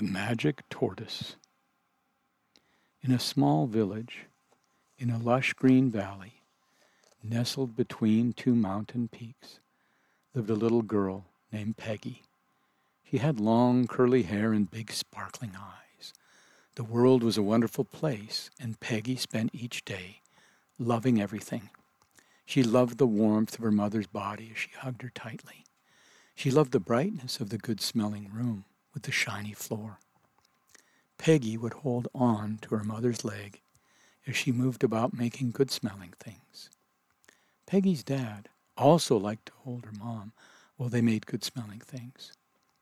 The Magic Tortoise. In a small village, in a lush green valley, nestled between two mountain peaks, lived a little girl named Peggy. She had long curly hair and big sparkling eyes. The world was a wonderful place, and Peggy spent each day loving everything. She loved the warmth of her mother's body as she hugged her tightly. She loved the brightness of the good-smelling room with the shiny floor. Peggy would hold on to her mother's leg as she moved about making good-smelling things. Peggy's dad also liked to hold her mom while they made good-smelling things.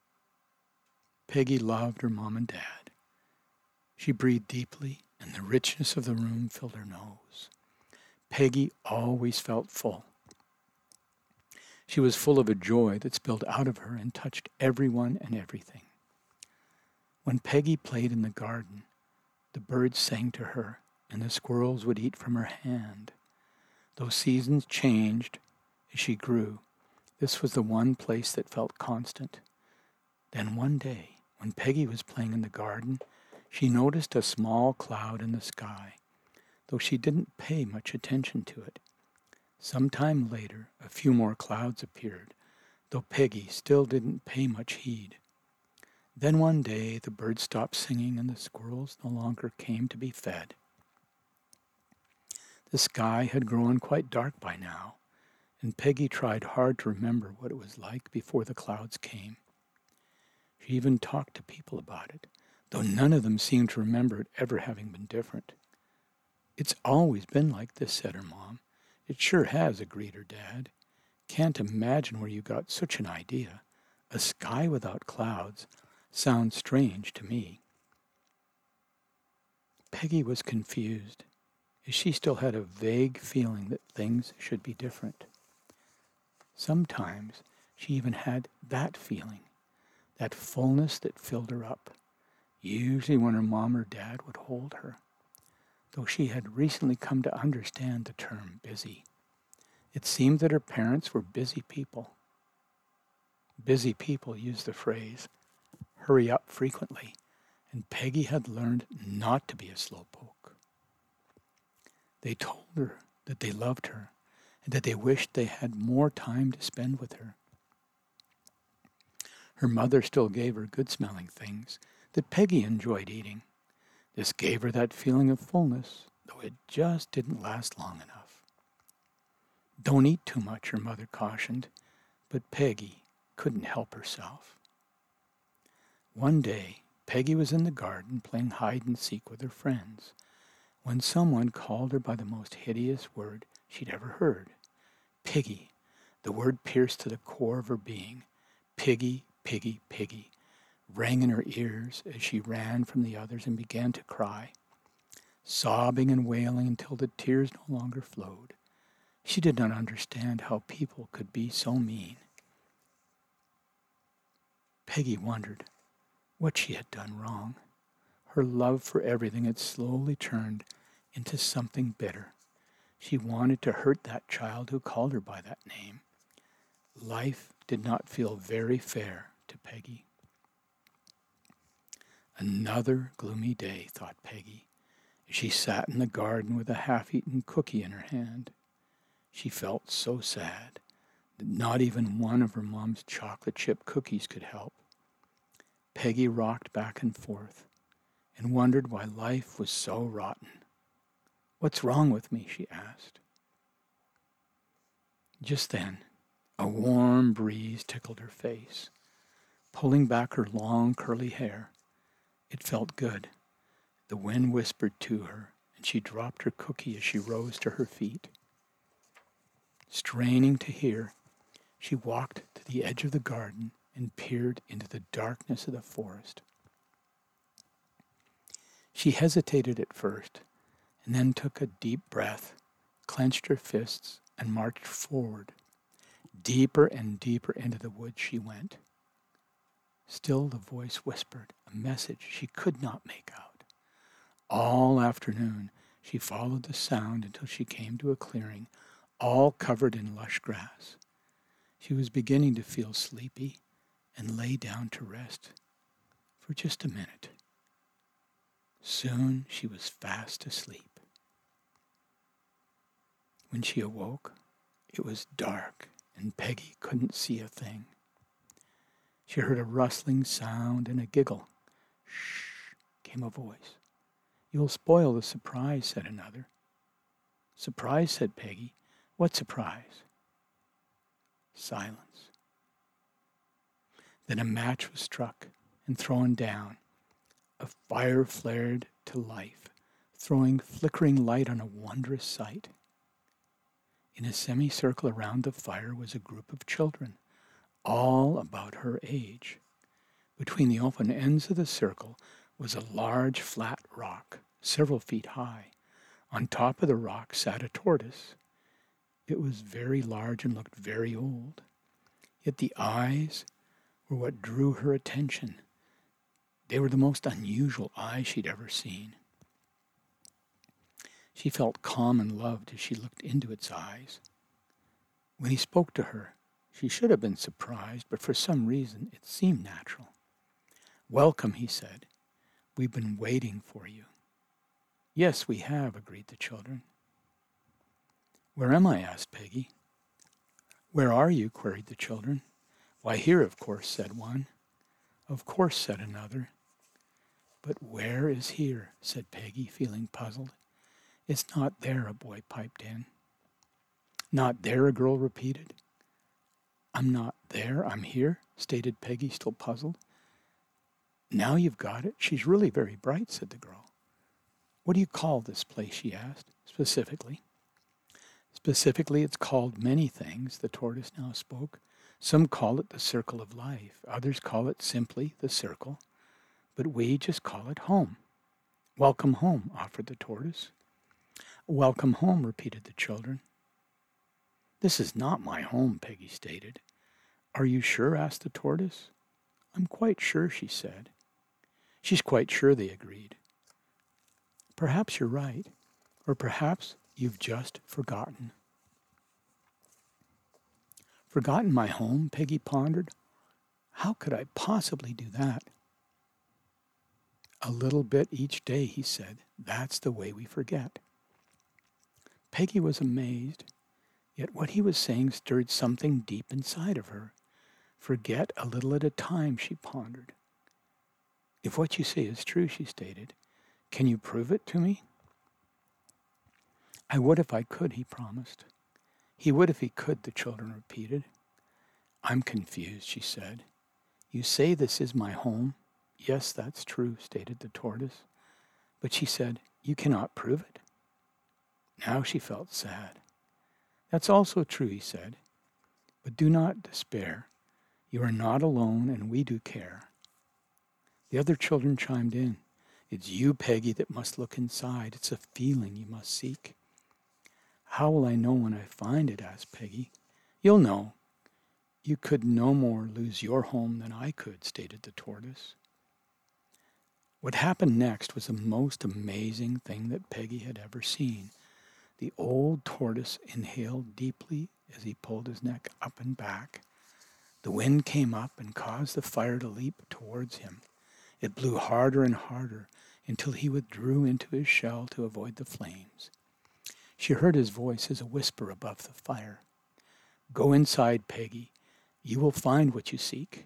Peggy loved her mom and dad. She breathed deeply, and the richness of the room filled her nose. Peggy always felt full. She was full of a joy that spilled out of her and touched everyone and everything. When Peggy played in the garden, the birds sang to her, and the squirrels would eat from her hand. Though seasons changed as she grew, this was the one place that felt constant. Then one day, when Peggy was playing in the garden, she noticed a small cloud in the sky, though she didn't pay much attention to it. Some time later, a few more clouds appeared, though Peggy still didn't pay much heed. Then one day the birds stopped singing and the squirrels no longer came to be fed. The sky had grown quite dark by now, and Peggy tried hard to remember what it was like before the clouds came. She even talked to people about it, though none of them seemed to remember it ever having been different. "It's always been like this," said her mom. "It sure has," agreed her dad. "Can't imagine where you got such an idea. A sky without clouds sounds strange to me." Peggy was confused, as she still had a vague feeling that things should be different. Sometimes she even had that feeling, that fullness that filled her up, usually when her mom or dad would hold her, though she had recently come to understand the term busy. It seemed that her parents were busy people. Busy people use the phrase, "hurry up," frequently, and Peggy had learned not to be a slowpoke. They told her that they loved her and that they wished they had more time to spend with her. Her mother still gave her good-smelling things that Peggy enjoyed eating. This gave her that feeling of fullness, though it just didn't last long enough. "Don't eat too much," her mother cautioned, but Peggy couldn't help herself. One day, Peggy was in the garden playing hide-and-seek with her friends, when someone called her by the most hideous word she'd ever heard. Piggy. The word pierced to the core of her being. Piggy, piggy, piggy, rang in her ears as she ran from the others and began to cry, sobbing and wailing until the tears no longer flowed. She did not understand how people could be so mean. Peggy wondered what she had done wrong. Her love for everything had slowly turned into something bitter. She wanted to hurt that child who called her by that name. Life did not feel very fair to Peggy. Another gloomy day, thought Peggy, as she sat in the garden with a half-eaten cookie in her hand. She felt so sad that not even one of her mom's chocolate chip cookies could help. Peggy rocked back and forth and wondered why life was so rotten. "What's wrong with me?" she asked. Just then, a warm breeze tickled her face, pulling back her long curly hair. It felt good. The wind whispered to her, and she dropped her cookie as she rose to her feet. Straining to hear, she walked to the edge of the garden and peered into the darkness of the forest. She hesitated at first, and then took a deep breath, clenched her fists, and marched forward. Deeper and deeper into the woods she went. Still the voice whispered a message she could not make out. All afternoon she followed the sound until she came to a clearing, all covered in lush grass. She was beginning to feel sleepy and lay down to rest. for just a minute. Soon she was fast asleep. When she awoke, it was dark and Peggy couldn't see a thing. She heard a rustling sound and a giggle. "Shh," came a voice. "You'll spoil the surprise," said another. "Surprise," said Peggy. "What surprise?" Silence. Then a match was struck and thrown down. A fire flared to life, throwing flickering light on a wondrous sight. In a semicircle around the fire was a group of children, all about her age. Between the open ends of the circle was a large flat rock, several feet high. On top of the rock sat a tortoise. It was very large and looked very old. Yet the eyes were what drew her attention. They were the most unusual eyes she'd ever seen. She felt calm and loved as she looked into its eyes. When he spoke to her, she should have been surprised, but for some reason it seemed natural. "Welcome," he said. "We've been waiting for you." "Yes, we have," agreed the children. "Where am I?" asked Peggy. "Where are you?" queried the children. "Why, here, of course," said one. "Of course," said another. "But where is here?" said Peggy, feeling puzzled. "It's not there," a boy piped in. "Not there?" a girl repeated. "I'm not there, I'm here," stated Peggy, still puzzled. "Now you've got it. She's really very bright," said the girl. "What do you call this place?" she asked, specifically. "Specifically, it's called many things," the tortoise now spoke. "Some call it the circle of life. Others call it simply the circle. But we just call it home." "Welcome home," offered the tortoise. "Welcome home," repeated the children. "This is not my home," Peggy stated. "Are you sure?" asked the tortoise. "I'm quite sure," she said. "She's quite sure," they agreed. "Perhaps you're right, or perhaps you've just forgotten." "Forgotten my home?" Peggy pondered. "How could I possibly do that?" "A little bit each day," he said. "That's the way we forget." Peggy was amazed, yet what he was saying stirred something deep inside of her. "Forget a little at a time," she pondered. "If what you say is true," she stated, "can you prove it to me?" "I would if I could," he promised. "He would if he could," the children repeated. "I'm confused," she said. "You say this is my home?" "Yes, that's true," stated the tortoise. But she said, "You cannot prove it?" Now she felt sad. "That's also true," he said. "But do not despair. You are not alone, and we do care." The other children chimed in. "It's you, Peggy, that must look inside. It's a feeling you must seek." "How will I know when I find it?" asked Peggy. "You'll know. You could no more lose your home than I could," stated the tortoise. What happened next was the most amazing thing that Peggy had ever seen. The old tortoise inhaled deeply as he pulled his neck up and back. The wind came up and caused the fire to leap towards him. It blew harder and harder until he withdrew into his shell to avoid the flames. She heard his voice as a whisper above the fire. "Go inside, Peggy. You will find what you seek."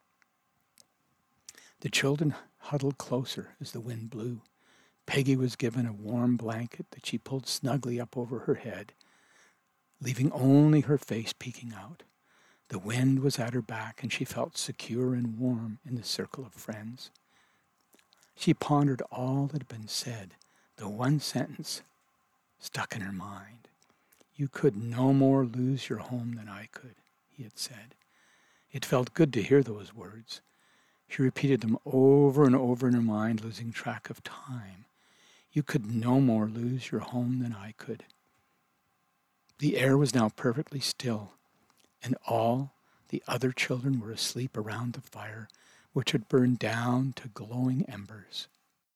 The children huddled closer as the wind blew. Peggy was given a warm blanket that she pulled snugly up over her head, leaving only her face peeking out. The wind was at her back, and she felt secure and warm in the circle of friends. She pondered all that had been said. The one sentence stuck in her mind. "You could no more lose your home than I could," he had said. It felt good to hear those words. She repeated them over and over in her mind, losing track of time. "You could no more lose your home than I could." The air was now perfectly still, and all the other children were asleep around the fire, which had burned down to glowing embers.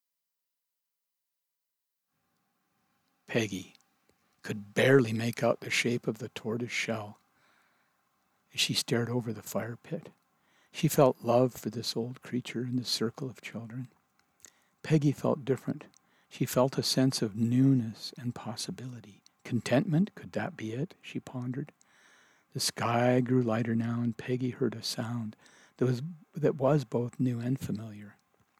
Peggy could barely make out the shape of the tortoise shell as she stared over the fire pit. She felt love for this old creature in the circle of children. Peggy felt different. She felt a sense of newness and possibility. Contentment, could that be it? She pondered. The sky grew lighter now, and Peggy heard a sound that was both new and familiar.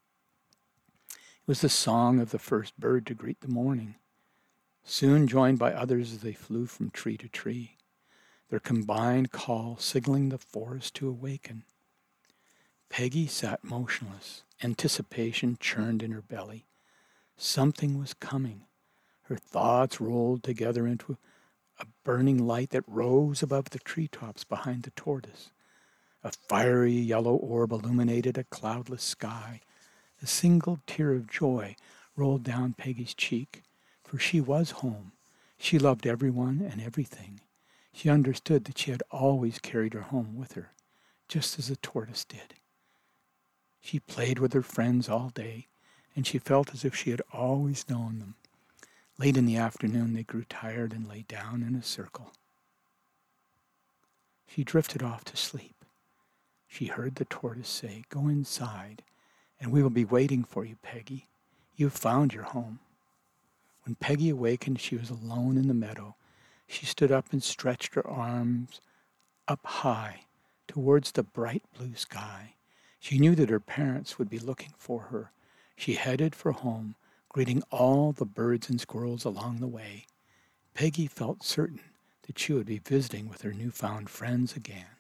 It was the song of the first bird to greet the morning, soon joined by others as they flew from tree to tree, their combined call signaling the forest to awaken. Peggy sat motionless. Anticipation churned in her belly. Something was coming. Her thoughts rolled together into a burning light that rose above the treetops behind the tortoise. A fiery yellow orb illuminated a cloudless sky. A single tear of joy rolled down Peggy's cheek, for she was home. She loved everyone and everything. She understood that she had always carried her home with her, just as the tortoise did. She played with her friends all day, and she felt as if she had always known them. Late in the afternoon, they grew tired and lay down in a circle. She drifted off to sleep. She heard the tortoise say, "Go inside, and we will be waiting for you, Peggy. You've found your home." When Peggy awakened, she was alone in the meadow. She stood up and stretched her arms up high towards the bright blue sky. She knew that her parents would be looking for her. She headed for home, greeting all the birds and squirrels along the way. Peggy felt certain that she would be visiting with her newfound friends again.